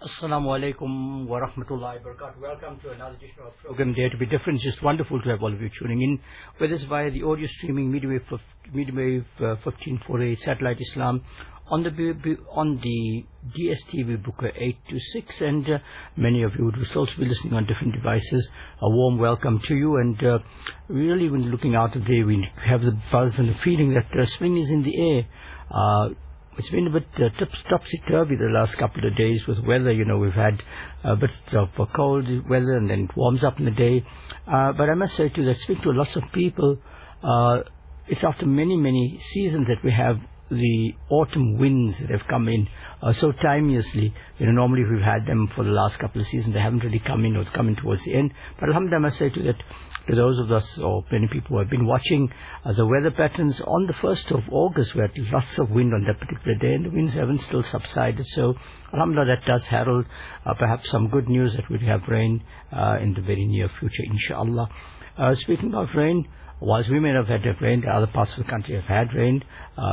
Assalamu alaikum wa rahmatullahi wa barakatuh. Welcome to another edition of our program, Dare to be Different. It's just wonderful to have all of you tuning in, whether it's via the audio streaming, Midwave 1548, Satellite Islam, on the DSTV Booker 826, and many of you would also be listening on different devices. A warm welcome to you, and really when looking out of there, we have the buzz and the feeling that spring is in the air. It's been a bit topsy-turvy the last couple of days with weather. You know, we've had bits of cold weather and then it warms up in the day. But I must say to you that speak to lots of people, it's after many seasons that we have the autumn winds that have come in so timelessly. You know, normally we've had them for the last couple of seasons. They haven't really come in or come in towards the end. But alhamdulillah, I must say to you that to those of us, or many people who have been watching the weather patterns, on the 1st of August we had lots of wind on that particular day, and the winds haven't still subsided. So alhamdulillah, that does herald perhaps some good news that we'll have rain in the very near future, inshallah. Speaking of rain, whilst we may not have had rain, the other parts of the country have had rain,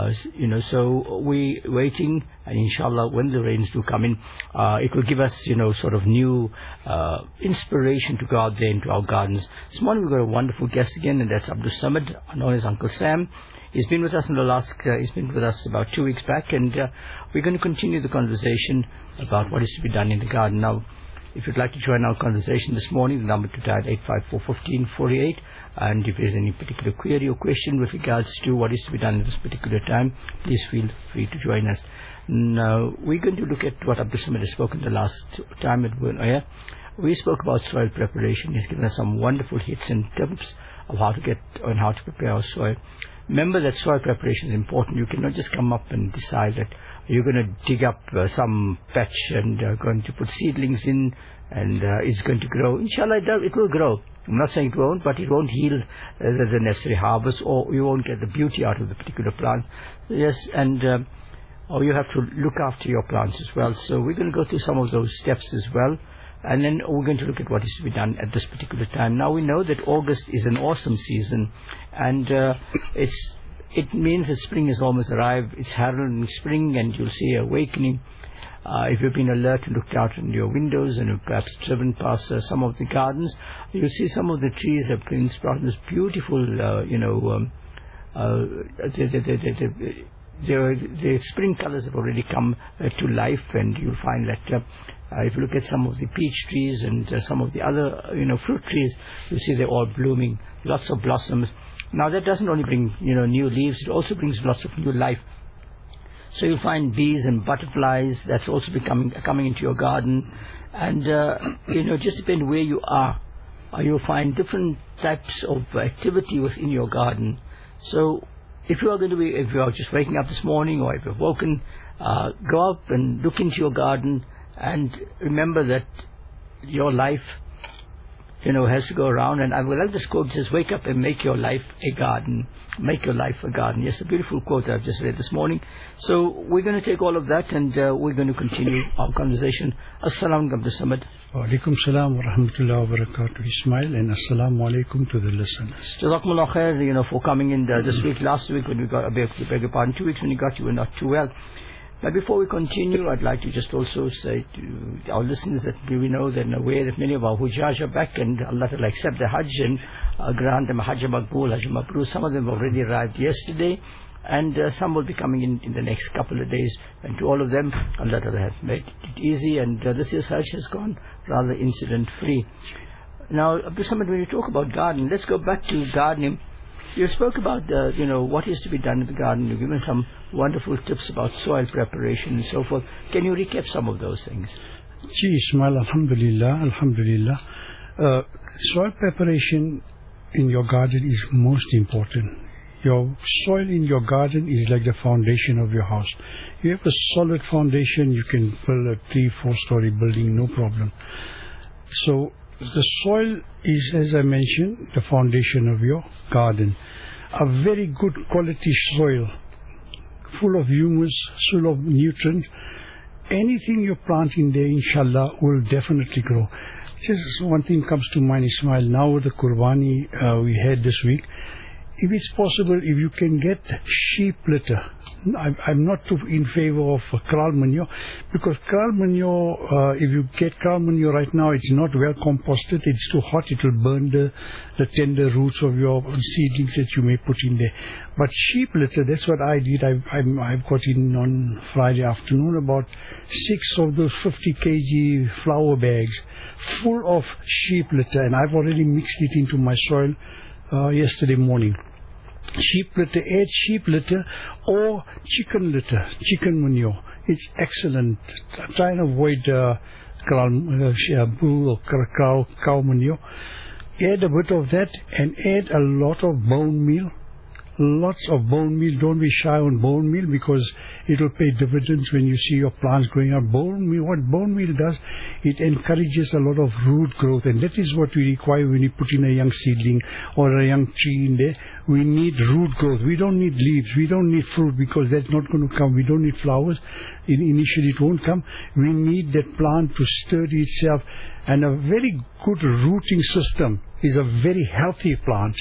so we're waiting, and inshallah when the rains do come in, it will give us, sort of new inspiration to go out there into our gardens. This morning we've got a wonderful guest again, and that's Abdul Samad, known as Uncle Sam. He's been with us he's been with us about 2 weeks back, and we're going to continue the conversation about what is to be done in the garden. Now, if you'd like to join our conversation this morning, the number to dial 854-1548, and if there's any particular query or question with regards to what is to be done at this particular time, please feel free to join us. Now, we're going to look at what Abdul Samad has spoken the last time at Air. We spoke about soil preparation. He's given us some wonderful hits and tips of how to prepare our soil. Remember that soil preparation is important. You cannot just come up and decide that you're going to dig up some patch and going to put seedlings in, and it's going to grow. Inshallah, it will grow. I'm not saying it won't, but it won't yield the necessary harvest, or you won't get the beauty out of the particular plants. Yes, and or you have to look after your plants as well. So we're going to go through some of those steps as well, and then we're going to look at what is to be done at this particular time. Now, we know that August is an awesome season, and it means that spring has almost arrived. It's heralding spring, and you'll see awakening. If you've been alert and looked out in your windows and have perhaps driven past some of the gardens, you'll see some of the trees have been sprouting this beautiful, the spring colors have already come to life, and you'll find that if you look at some of the peach trees and some of the other, fruit trees, you see they're all blooming, lots of blossoms. Now, that doesn't only bring, new leaves, it also brings lots of new life. So you'll find bees and butterflies that's also coming into your garden. And, just depending where you are, you'll find different types of activity within your garden. So if you are just waking up this morning, or if you've woken, go up and look into your garden, and remember that your life has to go around. And I would like this quote. It says, wake up and make your life a garden. Make your life a garden. Yes, a beautiful quote I've just read this morning. So we're going to take all of that, and we're going to continue our conversation. Assalamu alaikum, Abdul Samad. Wa alaikum salam wa rahmatullahi wa barakatuh, Ismail, and assalamu alaikum to the listeners. Jazakumullah khair, for coming in this week. Last week when we got, I beg your pardon, 2 weeks when you were not too well. But before we continue, I'd like to just also say to our listeners that we know that in a way that many of our Hujjaj are back, and Allah Ta'ala accept the Hajj and grant them Hajj Maqbool, Hajj Mabrur. Some of them already arrived yesterday, and some will be coming in the next couple of days. And to all of them, Allah Ta'ala has made it easy, and this year's Hajj has gone rather incident-free. Now, Abdul Samad, when you talk about gardening, let's go back to gardening. You spoke about, what is to be done in the garden. You've given some wonderful tips about soil preparation and so forth. Can you recap some of those things? Ismail, alhamdulillah. Soil preparation in your garden is most important. Your soil in your garden is like the foundation of your house. You have a solid foundation, you can build a 3-4 story building, no problem. So the soil is, as I mentioned, the foundation of your garden. A very good quality soil, full of humus, full of nutrients. Anything you plant in there, inshallah, will definitely grow. Just one thing comes to mind, Ismail. Now with the Qurbani we had this week, if it's possible, if you can get sheep litter, I'm not too in favor of kraal manure, because kraal manure, if you get kraal manure right now, it's not well composted, it's too hot, it will burn the tender roots of your seedlings that you may put in there. But sheep litter, that's what I did. I've got in on Friday afternoon about 6 of those 50 kg flour bags full of sheep litter, and I've already mixed it into my soil yesterday morning. Sheep litter, add sheep litter or chicken litter, chicken manure. It's excellent. Try and avoid bull or cow manure. Add a bit of that and add a lot of bone meal. Lots of bone meal. Don't be shy on bone meal, because it will pay dividends when you see your plants growing up. Bone meal, what bone meal does, it encourages a lot of root growth, and that is what we require when you put in a young seedling or a young tree in there. We need root growth. We don't need leaves. We don't need fruit, because that's not going to come. We don't need flowers. Initially it won't come. We need that plant to sturdy itself, and a very good rooting system is a very healthy plant.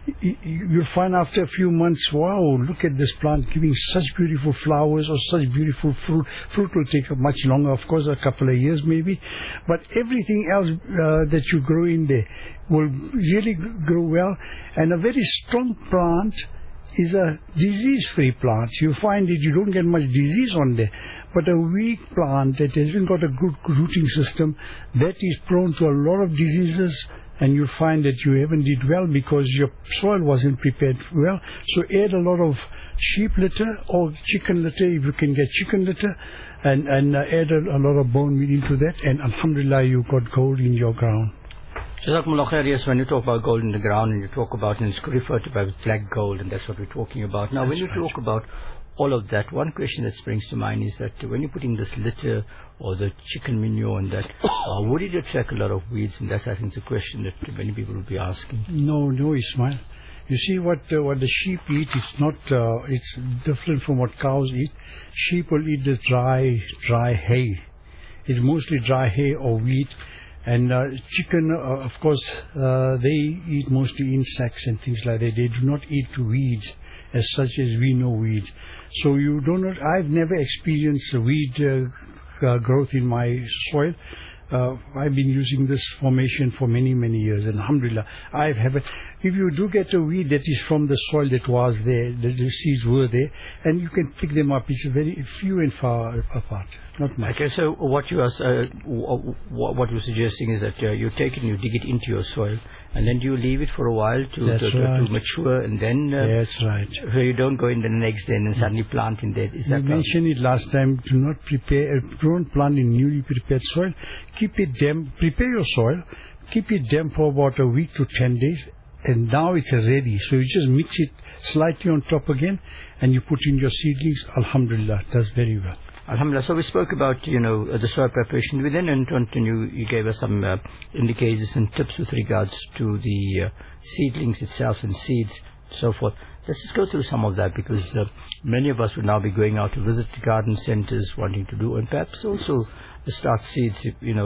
You'll find after a few months, wow, look at this plant giving such beautiful flowers or such beautiful fruit. Fruit will take much longer, of course, a couple of years maybe, but everything else that you grow in there will really grow well. And a very strong plant is a disease-free plant. You find that you don't get much disease on there. But a weak plant that hasn't got a good rooting system, that is prone to a lot of diseases, and you'll find that you haven't did well because your soil wasn't prepared well. So add a lot of sheep litter or chicken litter, if you can get chicken litter, and add a lot of bone meal into that, and alhamdulillah, you got gold in your ground. Jazakumullah khair. Yes, when you talk about gold in the ground, and you talk about, and it's referred to as black gold, and that's what we're talking about. Now, when you talk about all of that, one question that springs to mind is that when you're putting this litter or the chicken manure and that, would it attract a lot of weeds? And that's, I think, the question that many people will be asking. No, Ismail. You see, what the sheep eat, it's different from what cows eat. Sheep will eat the dry hay. It's mostly dry hay or wheat. And chicken, of course, they eat mostly insects and things like that. They do not eat weeds as such as we know weeds. So I've never experienced weed growth in my soil. I've been using this formation for many, many years, and alhamdulillah, if you do get a weed that is from the soil that was there, the seeds were there, and you can pick them up, it's very few and far apart, not much. Okay, so what you're suggesting is that you take it and you dig it into your soil, and then do you leave it for a while to mature, and then... That's right. So you don't go in the next day and then suddenly plant in there. Is that mentioned it last time, don't plant in newly prepared soil. Keep it damp, prepare your soil, keep it damp for about a week to 10 days, and now it's ready. So you just mix it slightly on top again, and you put in your seedlings. Alhamdulillah, does very well. Alhamdulillah. So we spoke about, the soil preparation. We then went on to you gave us some indicators and tips with regards to the seedlings itself and seeds, so forth. Let's just go through some of that, because many of us will now be going out to visit the garden centers, wanting to do, and perhaps also start seeds,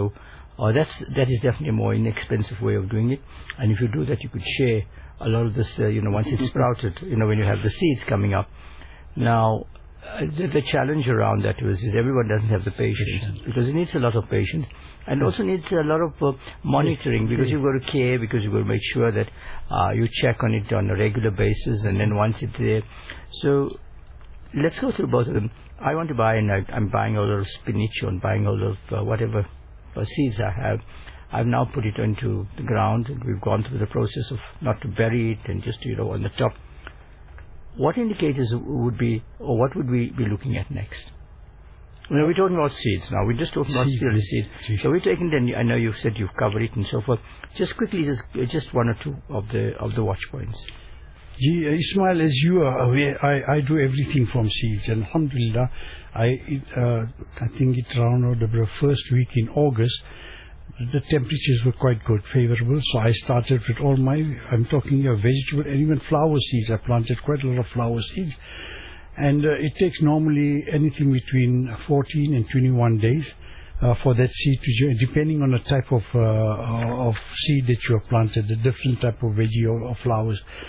that is definitely a more inexpensive way of doing it. And if you do that, you could share a lot of this, once it's sprouted, when you have the seeds coming up. Now, the challenge around that is everyone doesn't have the patience, because it needs a lot of patience, and also needs a lot of monitoring, because you've got to care, because you've got to make sure that you check on it on a regular basis, and then once it's there. So let's go through both of them. I want to buy, and I'm buying a lot of spinach, or I'm buying a lot of whatever seeds I have. I've now put it into the ground, and we've gone through the process of not to bury it and just, on the top. What indicators would be, or what would we be looking at next? We're talking about seeds now. We're just talking about seeds. So we're taking then. I know you said you've covered it and so forth. Just quickly, just one or two of the watch points. Ismail, as you are aware, I do everything from seeds, and alhamdulillah, I think it around the first week in August, the temperatures were quite good, favorable, so I started with all I'm talking here, vegetable and even flower seeds. I planted quite a lot of flower seeds, and it takes normally anything between 14 and 21 days for that seed to, depending on the type of seed that you have planted, the different type of veggie or flowers.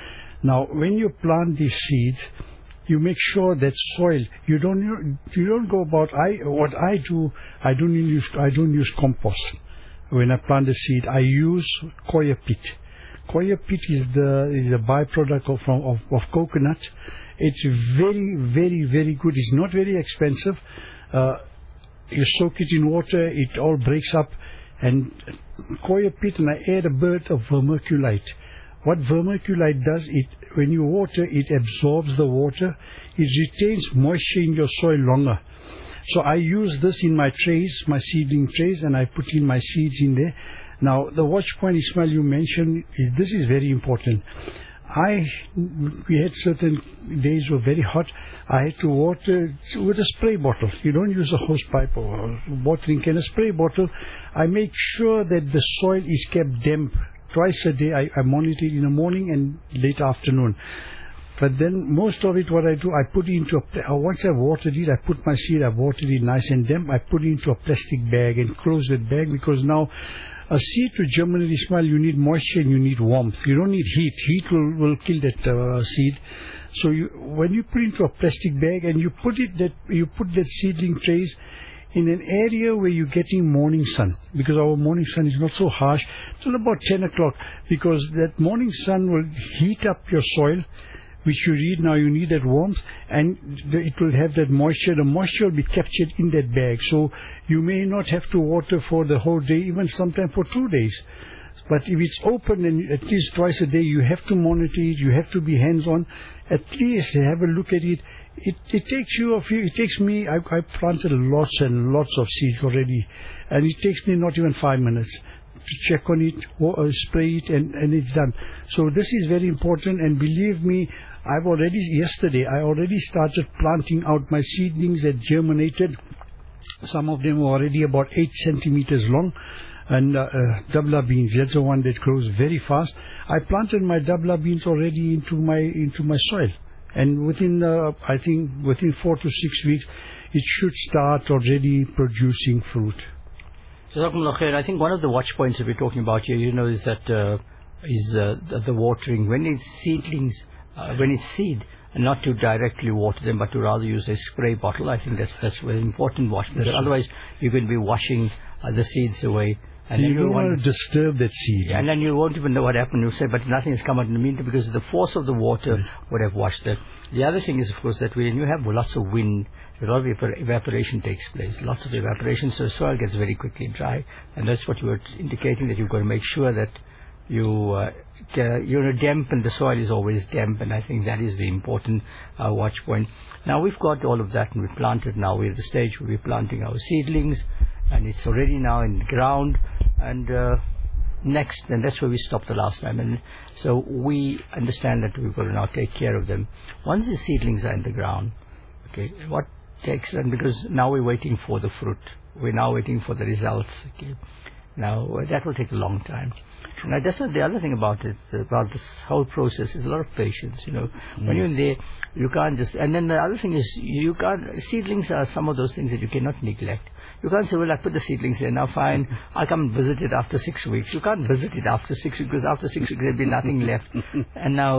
Now, when you plant these seeds, you make sure that soil, you don't go about, what I do, I don't use compost. When I plant the seed, I use coir pit. Coir pit is a byproduct of coconut. It's very, very, very good. It's not very expensive. You soak it in water, it all breaks up, and coir pit, and I add a bit of vermiculite. What vermiculite does, when you water, it absorbs the water. It retains moisture in your soil longer. So I use this in my trays, my seedling trays, and I put in my seeds in there. Now, the watch point, Ismail, you mentioned, this is very important. We had certain days were very hot. I had to water with a spray bottle. You don't use a hose pipe or watering can. A spray bottle. I make sure that the soil is kept damp. Twice a day I monitor it in the morning and late afternoon. But then most of it, what I do, I put it into once I've watered it, I put my seed, I've watered it nice and damp, I put it into a plastic bag and close that bag, because now a seed to germinate, Ismail, you need moisture and you need warmth. You don't need heat. Heat will kill that seed. So when you put it into a plastic bag and you put that seedling trays in an area where you're getting morning sun, because our morning sun is not so harsh, till about 10 o'clock, because that morning sun will heat up your soil, which you need. Now you need that warmth, and it will have that moisture. The moisture will be captured in that bag, so you may not have to water for the whole day, even sometime for 2 days. But if it's open and at least twice a day, you have to monitor it, you have to be hands-on, at least have a look at it. It takes me, I planted lots and lots of seeds already, and it takes me not even 5 minutes to check on it, spray it, and it's done. So this is very important, and believe me, yesterday I already started planting out my seedlings that germinated. Some of them were already about 8 centimeters long. And dabla beans, that's the one that grows very fast. I planted my dabla beans already into my soil, and within I think within 4 to 6 weeks it should start already producing fruit. Jazakumullah khair. I think one of the watch points that we're talking about here, is that the watering when it's seedlings, when it's seed, and not to directly water them, but to rather use a spray bottle. I think that's very important watch, because otherwise you're going to be washing the seeds away. And you don't want to disturb that seed. And then you won't even know what happened. You say, but nothing has come out in the meantime, because the force of the water would have washed it. The other thing is, of course, that when you have lots of wind, a lot of evaporation takes place. Lots of evaporation, so soil gets very quickly dry. And that's what you were indicating, that you've got to make sure that you dampen, the soil is always damp, and I think that is the important watch point. Now we've got all of that, and we've planted. Now we're at the stage where we're planting our seedlings, and it's already now in the ground, and next, and that's where we stopped the last time, and so we understand that we've got to now take care of them. Once the seedlings are in the ground, okay, what takes, and because now we're waiting for the fruit, we're now waiting for the results, okay. Now that will take a long time. Now that's not the other thing about it, about this whole process, is a lot of patience, When you're in there, you can't just, and then the other thing is, seedlings are some of those things that you cannot neglect. You can't say, well, I put the seedlings there, now fine, I'll come and visit it after 6 weeks. You can't visit it after 6 weeks, because after 6 weeks there'll be nothing left. And now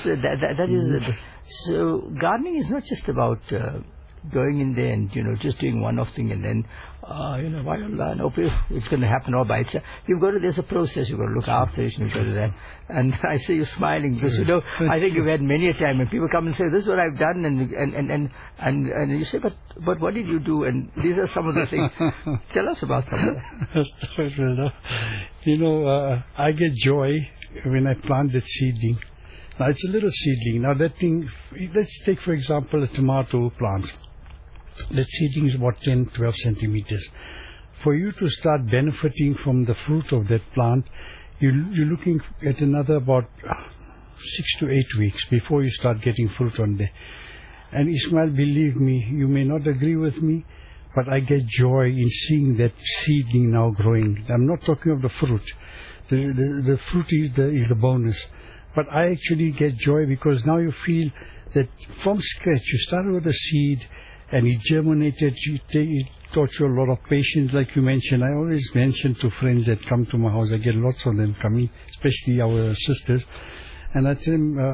so gardening is not just about going in there and, just doing one-off thing and then, it's going to happen all by itself. There's a process, you've got to look after it, you've got to that. And I see you smiling, because, I think you've had many a time when people come and say, this is what I've done, and you say, but what did you do? And these are some of the things. Tell us about some of that. I get joy when I plant that seedling. Now, it's a little seedling. Now, that thing, let's take, for example, a tomato plant. That seedling is about 10, 12 centimeters. For you to start benefiting from the fruit of that plant, you're looking at another about 6 to 8 weeks before you start getting fruit on there. And Ismail, believe me, you may not agree with me, but I get joy in seeing that seedling now growing. I'm not talking of the fruit. The fruit is the bonus. But I actually get joy, because now you feel that from scratch, you started with a seed, and it germinated. It taught you a lot of patience, like you mentioned. I always mention to friends that come to my house, I get lots of them coming, especially our sisters. And I tell him,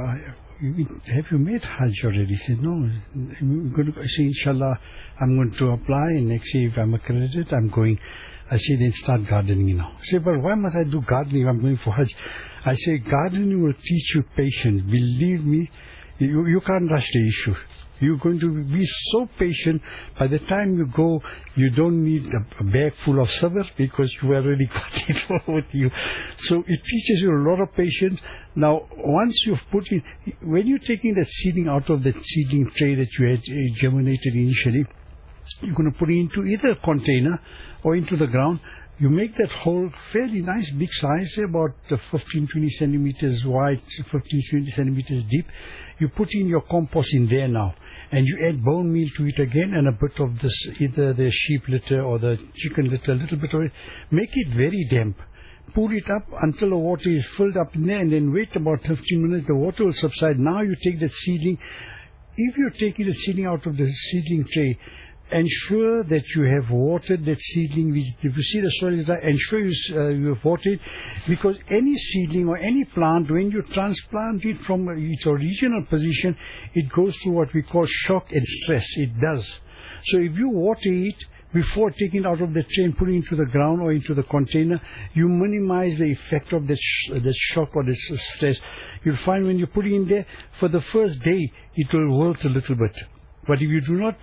have you made Hajj already? He said, no. I'm going to say, inshallah, I'm going to apply, and next year if I'm accredited, I'm going. I say, then start gardening now. I say, but why must I do gardening if I'm going for Hajj? I say, gardening will teach you patience. Believe me, you can't rush the issue. You're going to be so patient. By the time you go, you don't need a bag full of sabr because you already got it all with you. So it teaches you a lot of patience. Now, once you've put in, when you're taking that seedling out of that seedling tray that you had germinated initially, you're going to put it into either a container or into the ground. You make that hole fairly nice, big size, about 15-20 centimeters wide, 15-20 centimeters deep. You put in your compost in there now, and you add bone meal to it again, and a bit of this, either the sheep litter or the chicken litter, a little bit of it. Make it very damp. Pour it up until the water is filled up in there, and then wait about 15 minutes. The water will subside. Now you take the seedling. If you're taking the seedling out of the seedling tray, ensure that you have watered that seedling. If you see the soil is dry, ensure you have watered, because any seedling or any plant, when you transplant it from its original position, it goes through what we call shock and stress. It does. So if you water it before taking it out of the tray and putting it into the ground or into the container, you minimize the effect of the shock or the stress. You'll find when you put it in there, for the first day, it will wilt a little bit. But if you do not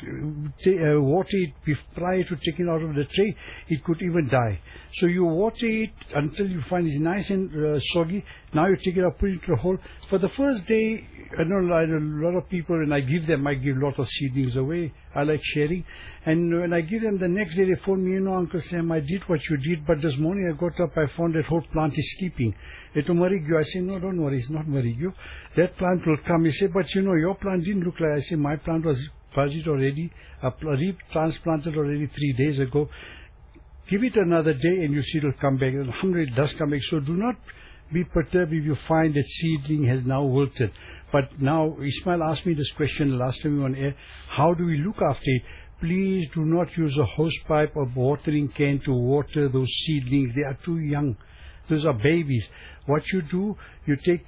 water it prior to taking it out of the tray, it could even die. So you water it until you find it's nice and soggy. Now you take it out, put it into the hole. For the first day, I know a lot of people, when I give lots of seedlings away. I like sharing. And when I give them, the next day they phone me, Uncle Sam, I did what you did, but this morning I got up, I found that whole plant is sleeping. It will marigyu. I say, no, don't worry, it's not marigyu. That plant will come. He said, but your plant didn't look like. I say, my plant was planted already, transplanted already 3 days ago. Give it another day and you see it will come back. And alhamdulillah, it does come back. So do not be perturbed if you find that seedling has now wilted. But now, Ismail asked me this question last time we were on air, how do we look after it? Please do not use a hose pipe or watering can to water those seedlings. They are too young. Those are babies. What you do, you take,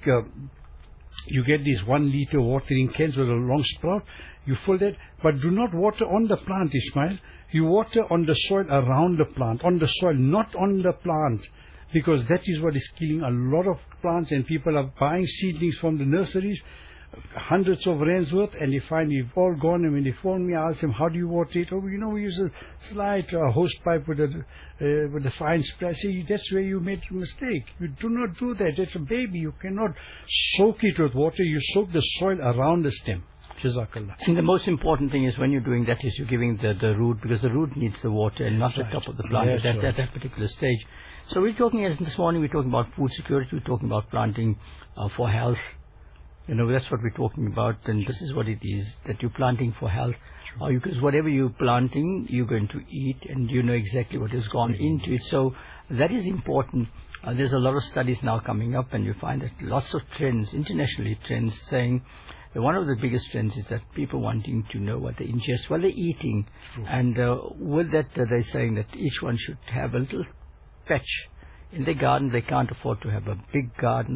you get these 1 liter watering cans with a long sprout. You fill that, but do not water on the plant, Ismail. You water on the soil around the plant, on the soil, not on the plant, because that is what is killing a lot of plants, and people are buying seedlings from the nurseries, hundreds of rands worth, and they find it's all gone. And when they phone me, I ask them, how do you water it? Oh, we use a slight hose pipe with a fine spray. I say, that's where you made a mistake. You do not do that. That's a baby. You cannot soak it with water. You soak the soil around the stem. Jazakallah. And the most important thing is when you're doing that is you're giving the root, because the root needs the water and not the top of the plant at that particular stage. So we're talking, as this morning we're talking about food security, we're talking about planting for health. That's what we're talking about, and this is what it is, that you're planting for health. Because whatever you're planting, you're going to eat, and you know exactly what has gone into it. So that is important. There's a lot of studies now coming up, and you find that lots of trends, internationally trends, saying one of the biggest trends is that people wanting to know what they ingest, what they're eating. True. And with that, they're saying that each one should have a little patch in their garden. They can't afford to have a big garden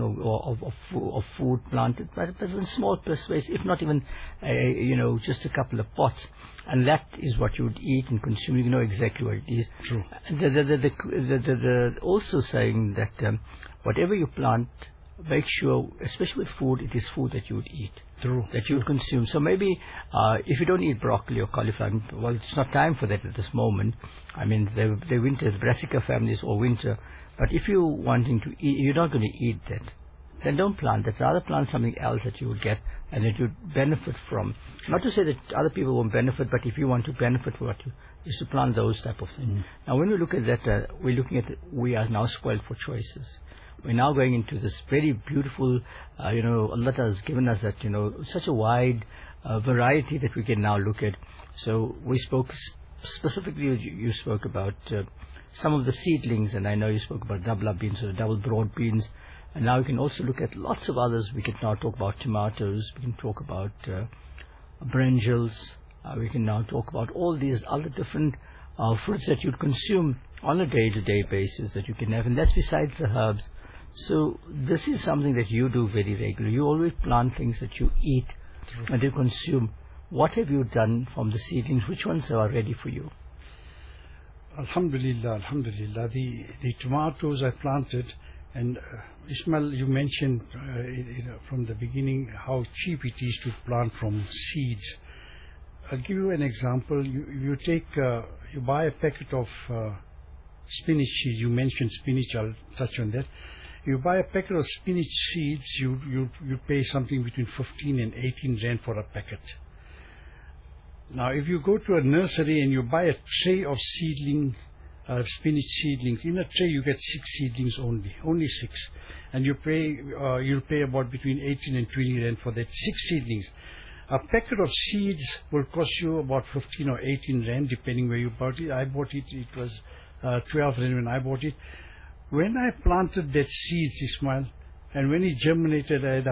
of food planted, but in small space, if not even, just a couple of pots. And that is what you would eat and consume. You know exactly what it is. True. Also saying that whatever you plant, make sure, especially with food, it is food that you would eat. True. That you would consume. So maybe if you don't eat broccoli or cauliflower, well, it's not time for that at this moment. I mean, the winter, the brassica families or winter. But if you're wanting to eat, you're not going to eat that, then don't plant that. Rather plant something else that you would get and that you'd benefit from. Not to say that other people won't benefit, but if you want to benefit from what you is to plant those type of things. Mm. Now, when we look at that, we're looking at we are now spoiled for choices. We're now going into this very beautiful, Allah has given us that, such a wide variety that we can now look at. So we spoke specifically, you spoke about some of the seedlings, and I know you spoke about dabla beans, or the double broad beans. And now we can also look at lots of others. We can now talk about tomatoes. We can talk about brinjals. We can now talk about all these other different fruits that you'd consume on a day-to-day basis that you can have. And that's besides the herbs. So this is something that you do very regularly. You always plant things that you eat and you consume. What have you done from the seedlings? Which ones are ready for you? Alhamdulillah, alhamdulillah. The tomatoes I planted, and Ismail, you mentioned from the beginning how cheap it is to plant from seeds. I'll give you an example. You buy a packet of spinach seeds. You mentioned spinach. I'll touch on that. You buy a packet of spinach seeds. You pay something between 15 and 18 rand for a packet. Now, if you go to a nursery and you buy a tray of spinach seedlings, in a tray you get 6 seedlings only 6, and you'll pay about between 18 and 20 rand for that 6 seedlings. A packet of seeds will cost you about 15 or 18 rand, depending where you bought it. I bought it; it was 12 rand when I bought it. When I planted that seeds, Ismail, and when it germinated, I had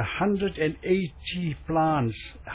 180 plants.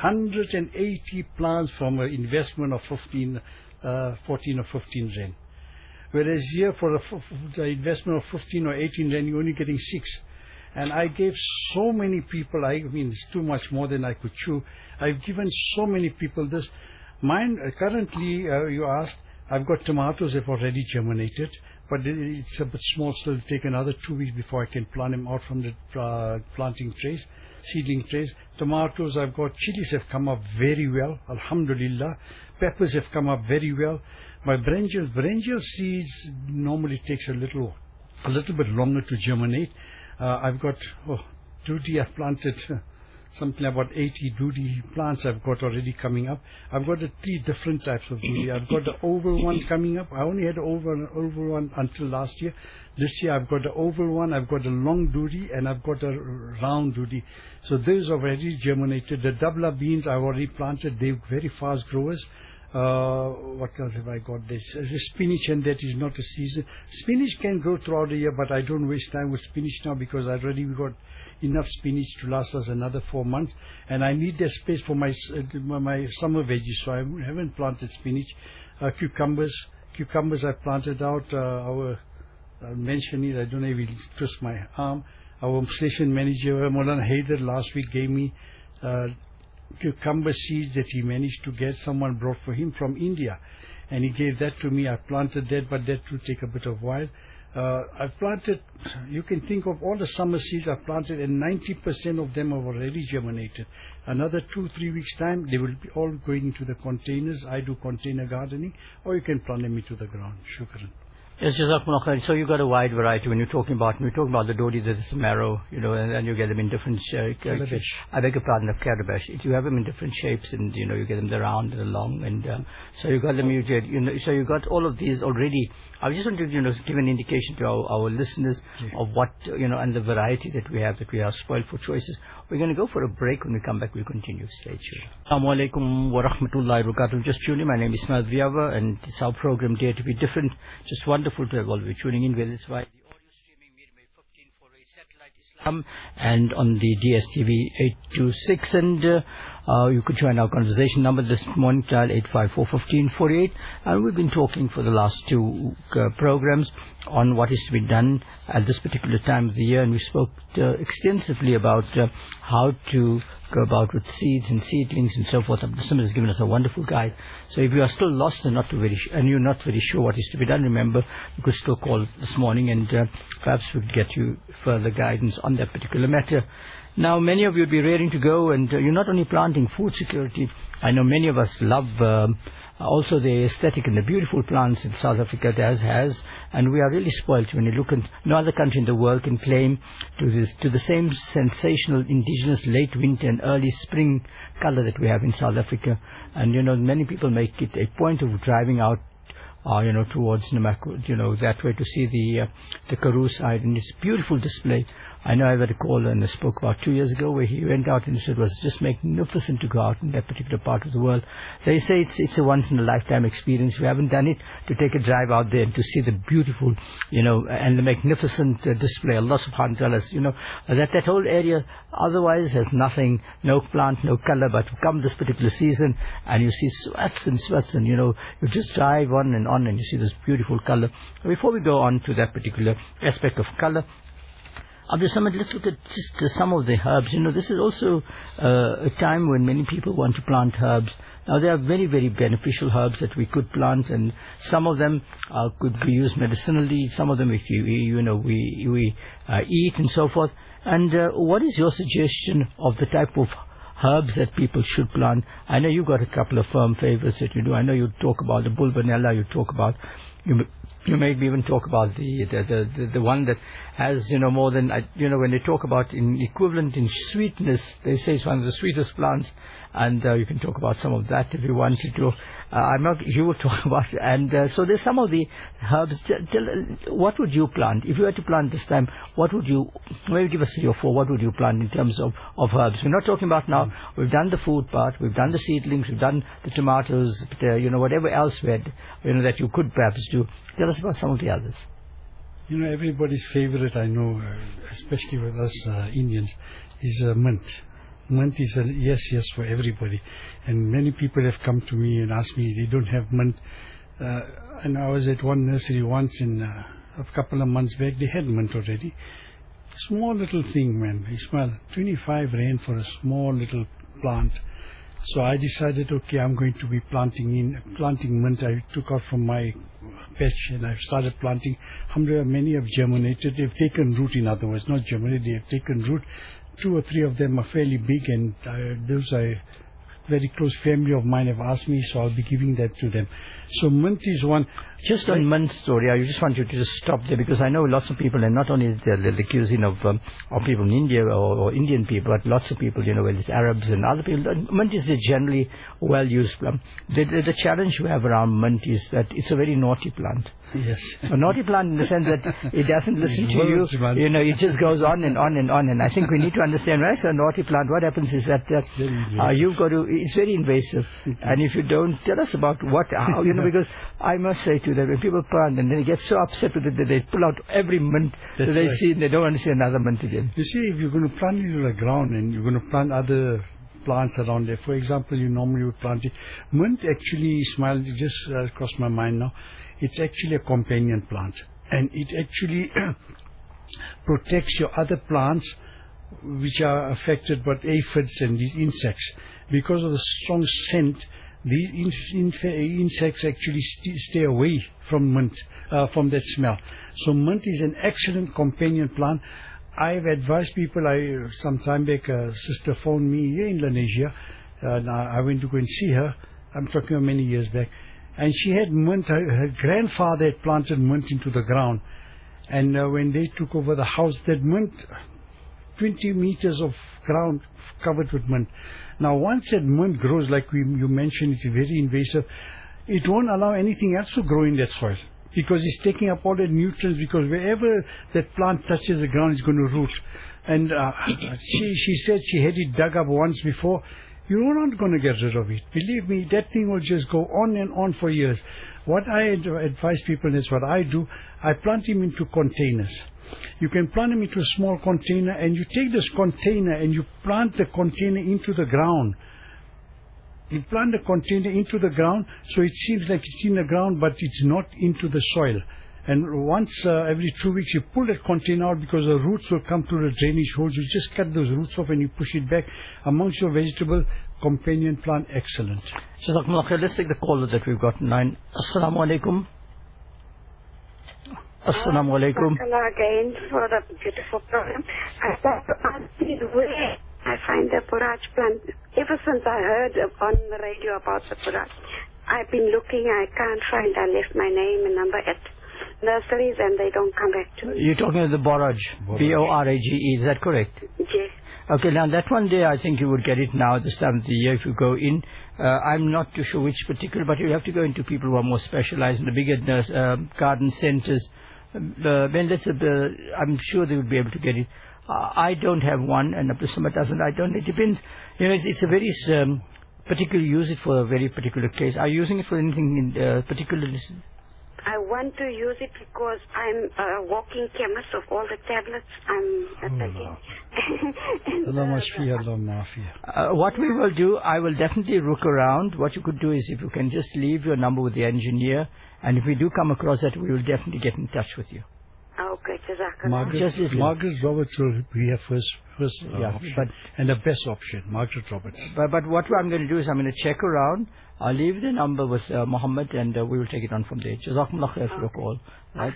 180 plants from an investment of 14 or 15 rand. Whereas here, for the investment of 15 or 18 rand, you're only getting 6. And I gave so many people, I mean, it's too much more than I could chew. I've given so many people this. Mine, currently, you asked, I've got tomatoes that have already germinated, but it's a bit small, so it'll take another 2 weeks before I can plant them out from the planting trays, seedling trays. Tomatoes, I've got chilies have come up very well, alhamdulillah. Peppers have come up very well. My brinjal seeds normally takes a little bit longer to germinate. I've got Doody. I've planted something about 80 Doody plants I've got already coming up. I've got 3 different types of Doody. I've got the oval one coming up. I only had the oval one until last year. This year I've got the oval one, I've got a long Doody, and I've got a round Doody. So those are already germinated. The Dabla beans I've already planted. They're very fast growers. What else have I got? This spinach, and that is not a season. Spinach can grow throughout the year, but I don't waste time with spinach now because I've already got enough spinach to last us another 4 months, and I need that space for my summer veggies, so I haven't planted spinach. Cucumbers I planted out. I'll mention it. I don't know if it twists my arm. Our station manager, Maulana Haider, last week gave me cucumber seeds that he managed to get. Someone brought for him from India, and he gave that to me. I planted that, but that will take a bit of while. I've planted, you can think of all the summer seeds I've planted, and 90% of them have already germinated. Another 2-3 weeks time, they will be all going into the containers. I do container gardening, or you can plant them into the ground. Shukran. Yes, Jazakumullah khair. So you've got a wide variety. When you're talking about the Doody, there's marrow, and you get them in different shapes. I beg your pardon, of calabash. You have them in different shapes, and you get them the round and the long, and so you got them. So you got all of these already. I just want to give an indication to our listeners of what and the variety that we have. That we are spoiled for choices. We're going to go for a break. When we come back, we'll continue. Stay tuned. Assalamu alaikum wa rahmatullahi wa barakatuh. Just tuning in. My name is Ismail Vriava, and it's our program Dare to Be Different. Just wonderful to have all of you tuning in, whether it's via the audio streaming Mirmay 1548 Satellite Islam and on the DSTV 826, and you could join our conversation number this morning, dial 854-1548, and we've been talking for the last 2 programs on what is to be done at this particular time of the year, and we spoke extensively about how to go about with seeds and seedlings and so forth. Abdul has given us a wonderful guide. So if you are still lost and you're not very sure what is to be done, remember, you could still call this morning, and perhaps we could get you further guidance on that particular matter. Now, many of you would be raring to go, and you're not only planting food security. I know many of us love also the aesthetic and the beautiful plants that South Africa has, and we are really spoilt when you look at no other country in the world can claim to the same sensational indigenous late winter and early spring color that we have in South Africa. And many people make it a point of driving out towards Namaku, that way to see the Karoo side, and it's a beautiful display. I know I had a caller and I spoke about 2 years ago where he went out and he said it was just magnificent to go out in that particular part of the world. They say it's a once in a lifetime experience. If you haven't done it, to take a drive out there and to see the beautiful, and the magnificent display. Allah subhanahu wa ta'ala, that whole area otherwise has nothing, no plant, no color, but you come this particular season and you see sweats and you just drive on and you see this beautiful color. Before we go on to that particular aspect of color, Abdul Samad, let's look at just some of the herbs. This is also a time when many people want to plant herbs. Now, there are very, very beneficial herbs that we could plant, and some of them could be used medicinally. Some of them we eat and so forth. And what is your suggestion of the type of herbs that people should plant? I know you've got a couple of firm favorites that you do. I know you talk about the bulbanella. You talk about you maybe even talk about the one that has more than when they talk about in equivalent in sweetness, they say it's one of the sweetest plants. And you can talk about some of that if you wanted to. You will talk about it. And so there's some of the herbs. What would you plant? If you had to plant this time, what would you, maybe give us 3 or 4, what would you plant in terms of herbs? We're not talking about now, we've done the food part, we've done the seedlings, we've done the tomatoes, whatever else we had, that you could perhaps do. Tell us about some of the others. Everybody's favorite, I know, especially with us Indians, is mint. Mint is a yes for everybody, and many people have come to me and asked me they don't have mint. And I was at one nursery once in a couple of months back. They had mint already. Small little thing, man. Ismail, 25 rand for a small little plant. So I decided, okay, I'm going to be planting mint. I took out from my patch and I've started planting. Alhamdulillah, many have germinated. They've taken root, in other words, not germinated. They have taken root. 2 or 3 of them are fairly big, and those are very close family of mine have asked me, so I'll be giving that to them. So mint is one. Just on mint story, I just want you to just stop there, because I know lots of people, and not only the cuisine of people in India or Indian people, but lots of people, whether it's Arabs and other people, mint is a generally well used plant. The challenge we have around mint is that it's a very naughty plant. Yes. A naughty plant in the sense that it doesn't listen to you. It just goes on and on and on. And I think we need to understand, right? So a naughty plant, what happens is that you've got to, it's very invasive. And if you don't, tell us about how, because I must say too that when people plant and then they get so upset with it that they pull out every mint that they see and they don't want to see another mint again. You see, if you're going to plant it into the ground and you're going to plant other plants around there, for example, you normally would plant it. Mint actually, Ismail, it just crossed my mind now. It's actually a companion plant, and it actually protects your other plants which are affected by aphids and these insects. Because of the strong scent, these insects actually stay away from mint, from that smell. So mint is an excellent companion plant. I've advised people, some time back, a sister phoned me here in Lenasia, and I went to go and see her. I'm talking about many years back. And she had mint. Her grandfather had planted mint into the ground. And when they took over the house, that mint, 20 meters of ground covered with mint. Now, once that mint grows, like you mentioned, it's very invasive, it won't allow anything else to grow in that soil, because it's taking up all the nutrients, because wherever that plant touches the ground, it's going to root. And she said she had it dug up once before. You're not going to get rid of it. Believe me, that thing will just go on and on for years. What I advise people, and that's what I do, I plant them into containers. You can plant them into a small container, and you take this container and you plant the container into the ground. You plant the container into the ground, so it seems like it's in the ground, but it's not into the soil. And once every 2 weeks you pull that container out, because the roots will come through the drainage holes. You just cut those roots off and you push it back amongst your vegetable companion plant. Excellent. Let's take the caller that we've got 9. Assalamu alaikum. Assalamu alaikum. Again for the beautiful program. I thought to ask you where I find the borage plant. Ever since I heard on the radio about the borage, I've been looking. I can't find. I left my name and number at nurseries and they don't come back to me. You're talking about the borage, B-O-R-A-G-E, is that correct? Yes. Okay, now that one day I think you would get it now this time of the year if you go in. I'm not too sure which particular, but you have to go into people who are more specialized in the bigger garden centers. I'm sure they would be able to get it. I don't have one, and Abdul Samad doesn't. It depends. It's a very particular, use it for a very particular case. Are you using it for anything in particular? I want to use it because I'm a walking chemist of all the tablets I'm taking. What we will do, I will definitely look around. What you could do is, if you can just leave your number with the engineer, and if we do come across that, we will definitely get in touch with you. Okay, Jazakallah. Margaret Roberts will be her first option, and the best option, Margaret Roberts. But what I'm going to do is I'm going to check around. I'll leave the number with Mohammed, and we will take it on from there. Jazakumullah khair for your call. Right,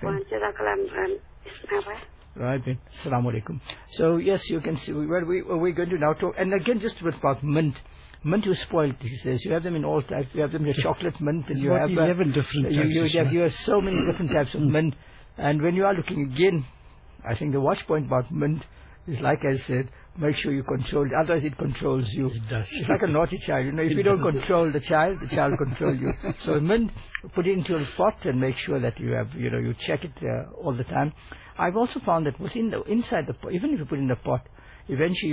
Ben? Assalamu alaikum. So yes, you can see we're going to now talk, and again just about mint. Mint you spoiled these days. You have them in all types. You have them in chocolate mint, and you have 11 different types. You have so many different types of mint. And when you are looking again, I think the watch point about mint is, like I said, make sure you control it, otherwise it controls you. It does. It's like a naughty child. If you don't control the child will control you. So mint, put it into a pot and make sure that you have, you check it all the time. I've also found that inside the pot, even if you put it in the pot, eventually,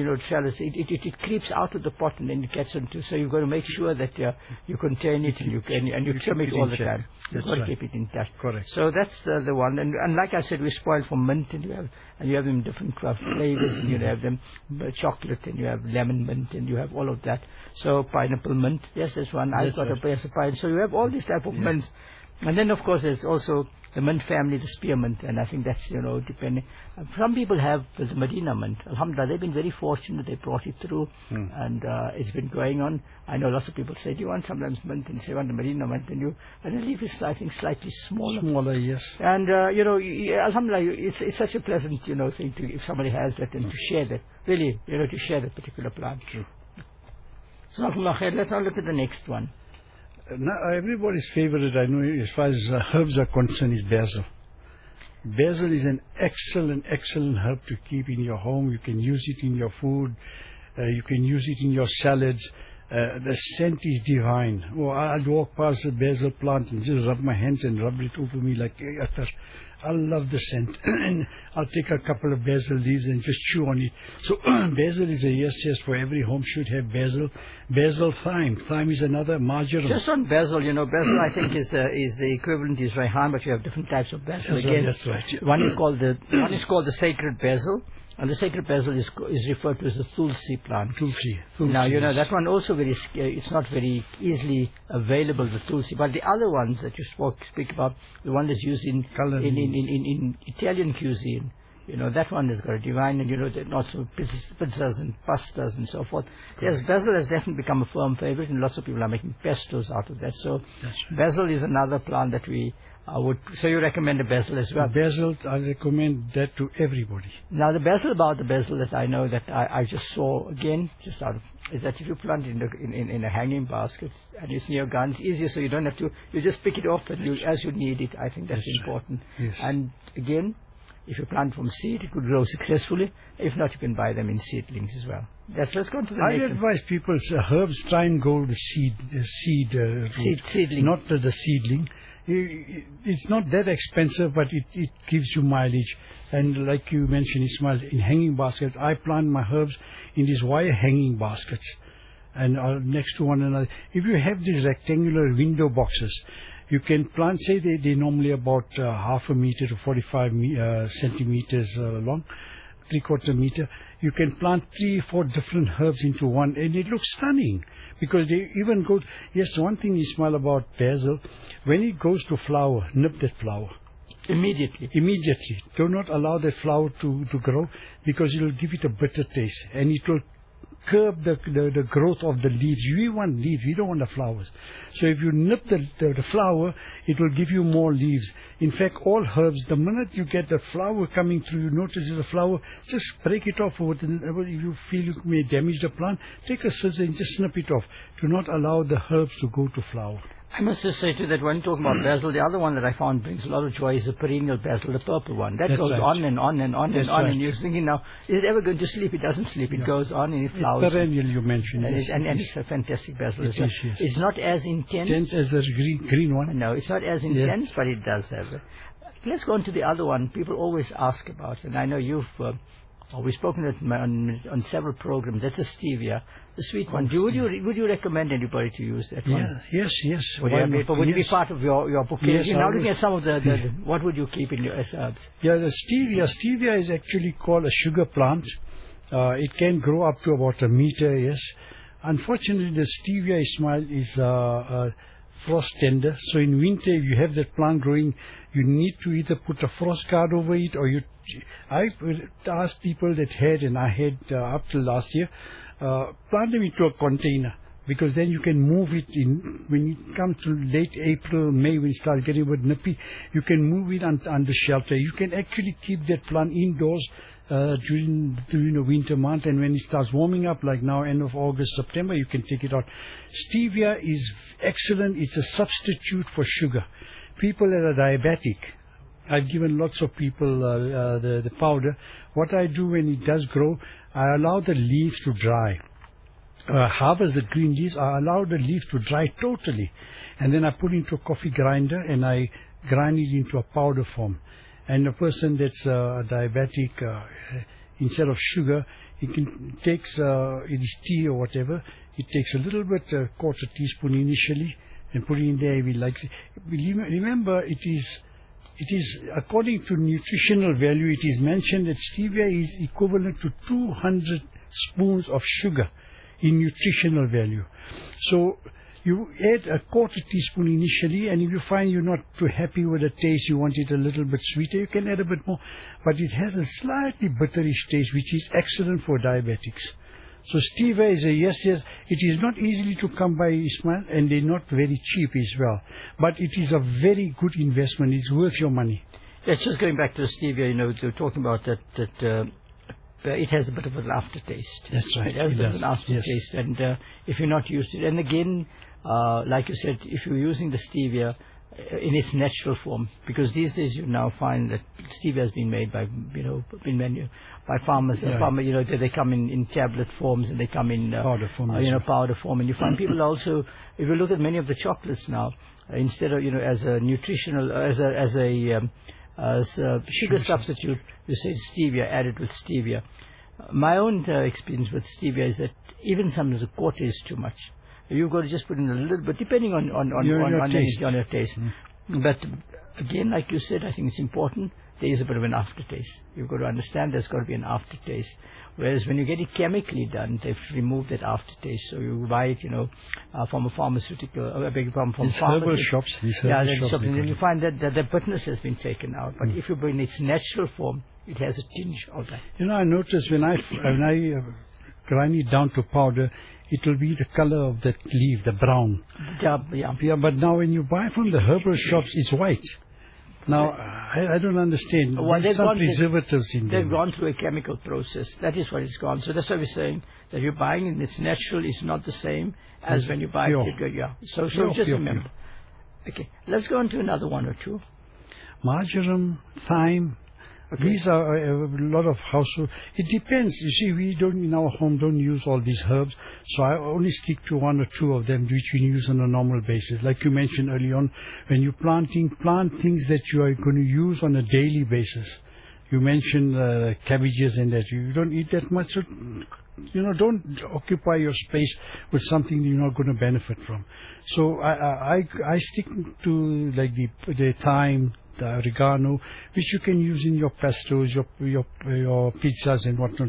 it creeps out of the pot and then it gets into. So you've got to make sure that you contain it and you trim it all the time. You've got to keep it intact. Correct. So that's the one. And like I said, we spoil for mint, and you have them in different flavors, and you have them chocolate, and you have lemon mint, and you have all of that. So pineapple mint, yes, there's one. I've got a pine. So you have all these type of mints. And then, of course, there's also the mint family, the spearmint, and I think that's, depending. Some people have the Medina mint. Alhamdulillah, they've been very fortunate. They brought it through, and it's been going on. I know lots of people say, do you want sometimes mint? And say, I want the Medina mint. And the leaf is, I think, slightly smaller. Smaller, yes. And, Alhamdulillah, it's such a pleasant, thing if somebody has that and to share that. Really, to share that particular plant. True. So, let's now look at the next one. Now, everybody's favorite, I know, as far as herbs are concerned, is basil. Basil is an excellent herb to keep in your home. You can use it in your food. You can use it in your salads. The scent is divine. Oh, I'd walk past a basil plant and just rub my hands and rub it over me like attar. I love the scent. And I'll take a couple of basil leaves and just chew on it. So basil is a yes for every home should have basil. Basil, thyme. Thyme is another marjoram. Just on basil, basil I think is the equivalent is raihan, but you have different types of basil. Again, that's right. One is called the sacred basil. And the sacred basil is referred to as the tulsi plant. Tulsi. Now, that one also it's not very easily available, the tulsi. But the other ones that you speak about, the one that's used in Italian cuisine, that one has got a divine, and also pizzas and pastas and so forth. Yes, basil has definitely become a firm favorite, and lots of people are making pestos out of that. So, basil is another plant that we so you recommend the basil as well? Basil, I recommend that to everybody. Now the basil that I know that I just saw again, is that if you plant it in a hanging basket and it's near garden, it's easier, so you don't have to, you just pick it off and as you need it. I think that's important. Yes. And again, if you plant from seed, it would grow successfully. If not, you can buy them in seedlings as well. Let's go to the next. I advise people, herbs, try and go the seedling, not the seedling. It's not that expensive, but it gives you mileage. And like you mentioned, Ismail, in hanging baskets, I plant my herbs in these wire hanging baskets and next to one another. If you have these rectangular window boxes, you can plant, say they're normally about half a meter to 45 centimeters long, 3/4 meter. You can plant 3 or 4 different herbs into one, and it looks stunning. Because they even go, yes, one thing, Ismail, about basil, when it goes to flower, nip that flower. Immediately. Do not allow that flower to grow, because it will give it a bitter taste, and it will curb the growth of the leaves. We want leaves, we don't want the flowers. So if you nip the flower, it will give you more leaves. In fact, all herbs, the minute you get the flower coming through, you notice the flower, just break it off. If you feel you may damage the plant, take a scissor and just snip it off. Do not allow the herbs to go to flower. I must just say too that when talking about basil, the other one that I found brings a lot of joy is the perennial basil, the purple one. That goes on and on and on and on, and you're thinking now, is it ever going to sleep? It doesn't sleep. It goes on and it flowers. It's perennial, you mentioned. And it's a fantastic basil. It's not as intense as the green one. No, it's not as intense, but it does have it. Let's go on to the other one people always ask about, and I know you've we've spoken on several programs. That's a stevia, the sweet one. Would you recommend anybody to use that one? Yes. Would it be part of your book? Yes, now looking at some of the what would you keep in your herbs? Yeah, the stevia. Stevia is actually called a sugar plant. It can grow up to about a meter. Yes. Unfortunately, the stevia, Ismail, is frost tender. So in winter, if you have that plant growing, You need to either put a frost guard over it, or I asked people that had, and I had up till last year, plant them into a container, because then you can move it in. When it comes to late April, May, when it starts getting a bit nippy, you can move it under shelter. You can actually keep that plant indoors during the winter month, and when it starts warming up, like now, end of August, September, you can take it out. Stevia is excellent. It's a substitute for sugar. People that are diabetic, I've given lots of people the powder. What I do when it does grow, I allow the leaves to dry. Harvest the green leaves, I allow the leaf to dry totally, and then I put it into a coffee grinder and I grind it into a powder form. And a person that's diabetic, instead of sugar, he takes it is tea or whatever. It takes a little bit, a quarter teaspoon initially, and put it in there. Remember, it is according to nutritional value. It is mentioned that stevia is equivalent to 200 spoons of sugar in nutritional value. So you add a quarter teaspoon initially, and if you find you're not too happy with the taste, you want it a little bit sweeter, you can add a bit more. But it has a slightly bitterish taste, which is excellent for diabetics. So stevia is a yes. It is not easily to come by, Ismail, and they're not very cheap as well. But it is a very good investment. It's worth your money. It's just going back to the stevia, they were talking about that it has a bit of an aftertaste. That's right. It has a bit of an aftertaste, yes. And if you're not used to it, and again, like you said, if you're using the stevia in its natural form, because these days you now find that stevia has been made by by farmers. Yeah. They come in tablet forms, and they come in powder form. Powder form, and you find people also. If you look at many of the chocolates now, instead of as a nutritional as a sugar substitute, you say stevia, added with stevia. My own experience with stevia is that even sometimes a quarter is too much. You've got to just put in a little bit, depending on your taste. But again, like you said, I think it's important. There is a bit of an aftertaste. You've got to understand there's got to be an aftertaste. Whereas when you get it chemically done, they've removed that aftertaste. So you buy it, from a pharmaceutical, from herbal shops. And then you find that the bitterness has been taken out. But if you bring its natural form, it has a tinge of that. I noticed when I grind it down to powder, it will be the color of that leaf, the brown. Yeah, but now when you buy from the herbal shops, it's white. Now, I don't understand. Well, there's some preservatives in there. They've gone through a chemical process. That is what it's gone. So that's why we're saying that you're buying it, it's natural, it's not the same as when you buy it. Yeah. So just remember. Okay, let's go on to another one or two. Marjoram, thyme. Okay. These are a lot of household. It depends. You see, we don't in our home don't use all these herbs, so I only stick to one or two of them which we use on a normal basis. Like you mentioned early on, when you plant things that you are going to use on a daily basis. You mentioned cabbages and that you don't eat that much. So, don't occupy your space with something you're not going to benefit from. So I stick to like the thyme, the oregano, which you can use in your pestos, your pizzas and whatnot,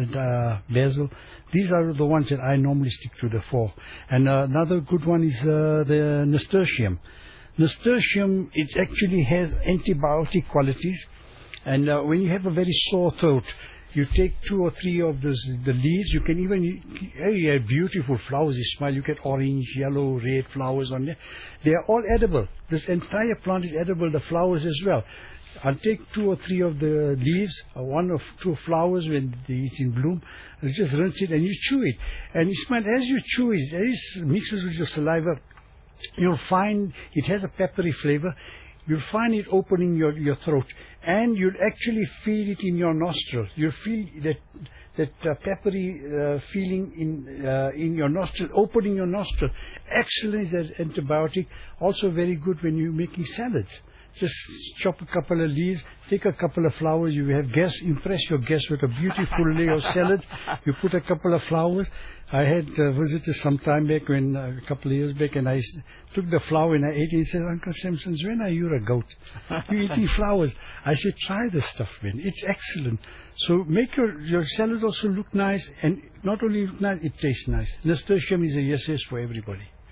basil. These are the ones that I normally stick to, the four. And another good one is the nasturtium. Nasturtium, it actually has antibiotic qualities. And when you have a very sore throat, you take 2 or 3 of the leaves. You can even have beautiful flowers. You smell. You get orange, yellow, red flowers on there. They are all edible. This entire plant is edible. The flowers as well. I'll take 2 or 3 of the leaves, 1 or 2 flowers when it's in bloom. You just rinse it and you chew it. And you smell as you chew it, it mixes with your saliva. You'll find it has a peppery flavor. You'll find it opening your throat, and you'll actually feel it in your nostril. You'll feel that peppery feeling in your nostril, opening your nostril. Excellent as an antibiotic. Also very good when you're making salads. Just chop a couple of leaves, take a couple of flowers. You have guests, impress your guests with a beautiful layer of salad. You put a couple of flowers. I had visitors some time back, a couple of years back, and I took the flower and I ate it. He said, "Uncle Simpsons, when are you a goat? You're eating flowers." I said, "Try this stuff, man. It's excellent." So make your salad also look nice, and not only look nice, it tastes nice. Nasturtium is a yes for everybody.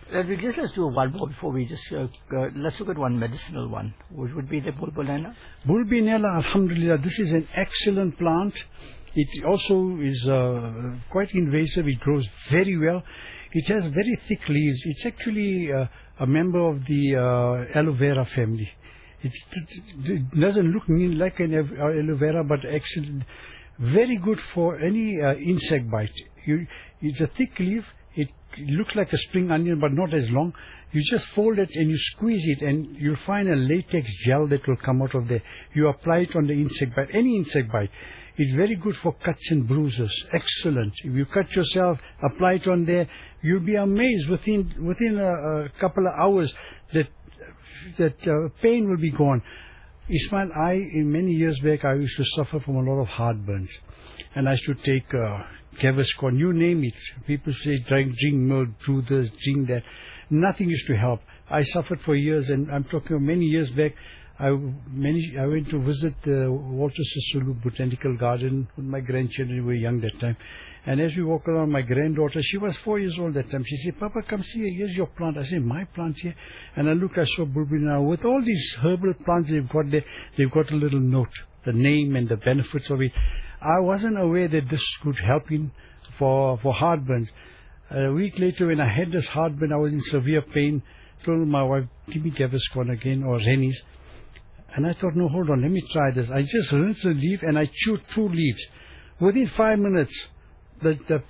Let's do one more before we just let's look at one medicinal one, which would be the Bulbinella. Bulbinella, alhamdulillah, this is an excellent plant. It also is quite invasive. It grows very well. It has very thick leaves. It's actually a member of the aloe vera family. It doesn't look like an aloe vera, but excellent, very good for any insect bite. It's a thick leaf. It looks like a spring onion, but not as long. You just fold it and you squeeze it, and you'll find a latex gel that will come out of there. You apply it on the insect bite, any insect bite. It's very good for cuts and bruises. Excellent. If you cut yourself, apply it on there, you'll be amazed within a couple of hours that pain will be gone. Ismail, many years back, I used to suffer from a lot of heartburns, and I used to take Gaviscon, you name it. People say drink milk, do this, drink that. Nothing used to help. I suffered for years, and I'm talking many years back. I went to visit the Walter Sisulu Botanical Garden with my grandchildren. We were young that time. And as we walk around, my granddaughter, she was 4 years old that time. She said, "Papa, come see here. Here's your plant." I said, "My plant here?" And I saw Bulbinella. With all these herbal plants they've got there, they've got a little note, the name and the benefits of it. I wasn't aware that this could help in for heartburns. A week later, when I had this heartburn, I was in severe pain. Told my wife, "Give me Gaviscon again, or Rennie's." And I thought, no, hold on, let me try this. I just rinsed the leaf and I chewed 2 leaves. Within 5 minutes, the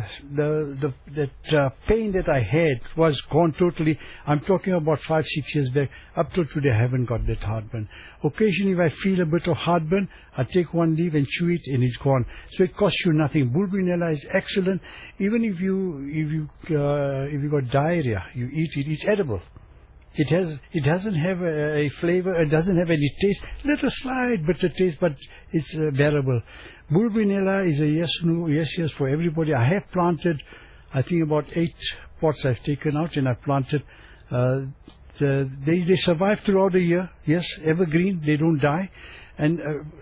pain that I had was gone totally. I'm talking about 5-6 years back. Up till today, I haven't got that heartburn. Occasionally, if I feel a bit of heartburn, I take 1 leaf and chew it, and it's gone. So it costs you nothing. Bulbinella is excellent. Even if you got diarrhea, you eat it. It's edible. It doesn't have a flavor. It doesn't have any taste. Little slight bitter taste, but it's bearable. Bulbinella is a yes for everybody. I have planted, I think about 8 pots I've taken out, and I've planted. They survive throughout the year. Yes, evergreen. They don't die. And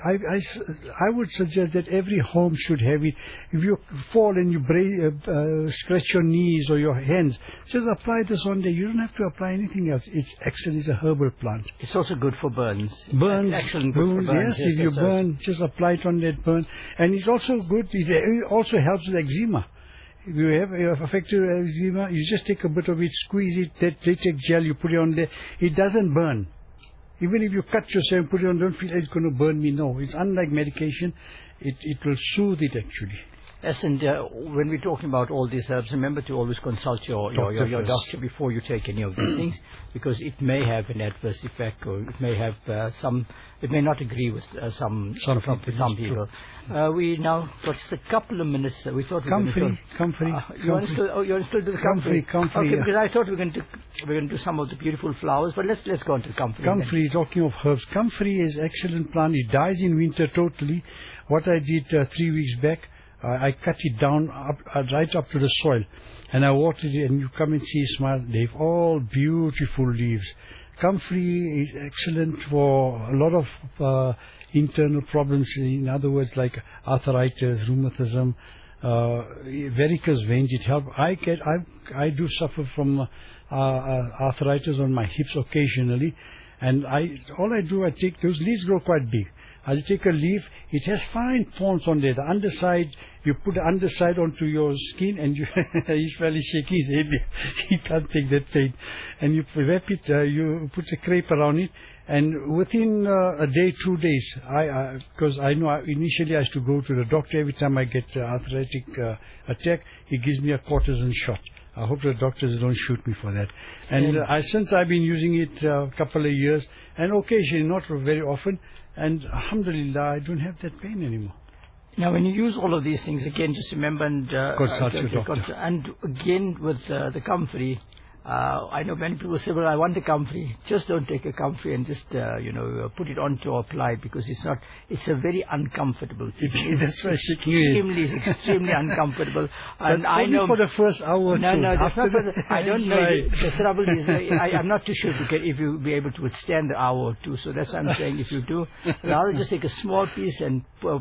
I would suggest that every home should have it. If you fall and you scratch your knees or your hands, just apply this on there. You don't have to apply anything else. It's excellent. It's a herbal plant. It's also good for burns. Burns. Excellent good for burns. Yes, if you burn, just apply it on that burn. And it's also good. It also helps with eczema. If you have affected eczema, you just take a bit of it, squeeze it, that latex gel, you put it on there. It doesn't burn. Even if you cut yourself and put it on, don't feel it's going to burn me. No, it's unlike medication. It will soothe it actually. Yes, and when we're talking about all these herbs, remember to always consult your doctor before you take any of these things, because it may have an adverse effect, or it may have it may not agree with some people. We now got just a couple of minutes. We thought comfrey. You want to still do the comfrey? Comfrey. Okay, because I thought we're going to do some of the beautiful flowers, but let's go on to comfrey. Comfrey. Talking of herbs, comfrey is excellent plant. It dies in winter totally. What I did 3 weeks back, I cut it down right up to the soil, and I watered it, and you come and see, smile, they've all beautiful leaves. Comfrey is excellent for a lot of internal problems, in other words, like arthritis, rheumatism, varicose veins. It helps. I do suffer from arthritis on my hips occasionally, and I take, those leaves grow quite big. I take a leaf, it has fine thorns on there. The underside, you put the underside onto your skin, and he's fairly shaky his head. He can't take that pain. And you wrap it, you put a crepe around it, and within a day, 2 days, because I know initially I used to go to the doctor every time I get arthritic attack. He gives me a cortisone shot. I hope the doctors don't shoot me for that. And since I've been using it a couple of years, and occasionally, not very often, and alhamdulillah, I don't have that pain anymore. Now, when you use all of these things, again, just remember and consult your doctor. And again, with the comfrey, I know many people say, "Well, I want a comfrey." Just don't take a comfrey and just put it on to apply, because it's a very uncomfortable thing. That's why extremely uncomfortable. And I know for the first hour. No, that's not. I don't know. The trouble is, I'm not too sure if you'll be able to withstand the hour or two. So that's what I'm saying. If you do, rather just take a small piece and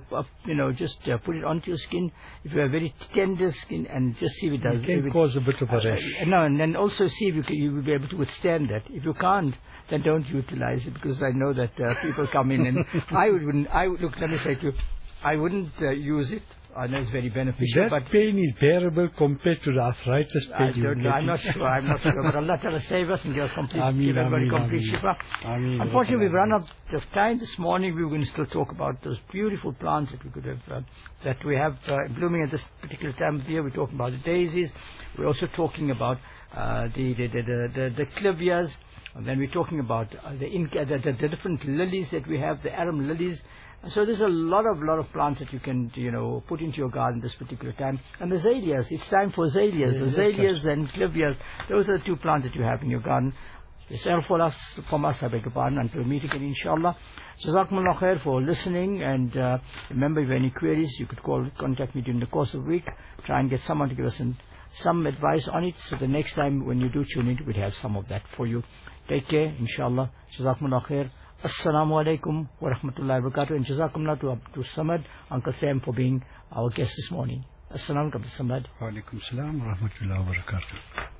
just put it onto your skin. If you have very tender skin, and just see if it does. It can cause a bit of a rash. No, and then also see if you will be able to withstand that. If you can't, then don't utilize it, because I know that people come in and look, let me say to you, I wouldn't use it. I know it's very beneficial. That pain is bearable compared to the arthritis pain. I'm not sure. But Allah Ta'ala save us and give us complete shifa. Unfortunately, we've run out of time this morning. We were going to still talk about those beautiful plants that we could have, that we have blooming at this particular time of the year. We're talking about the daisies. We're also talking about the clivias. And then we're talking about the different lilies that we have, the arum lilies. So there's a lot of plants that you can, put into your garden this particular time. And the azaleas, it's time for azaleas. Azaleas and clivias, those are the two plants that you have in your garden. From us, I beg your pardon, until we meet again, inshallah. Jazakumullah khair for listening, and remember, if you have any queries, you could contact me during the course of the week. Try and get someone to give us some advice on it, so the next time when you do tune in, we'll have some of that for you. Take care, inshallah. Jazakumullah khair. Assalamu alaikum wa rahmatullahi wa barakatuh, and jazakumullah to Samad, Uncle Sam, for being our guest this morning. Assalamu alaikum, Samad. Wa alaikum salam wa rahmatullahi wa barakatuh.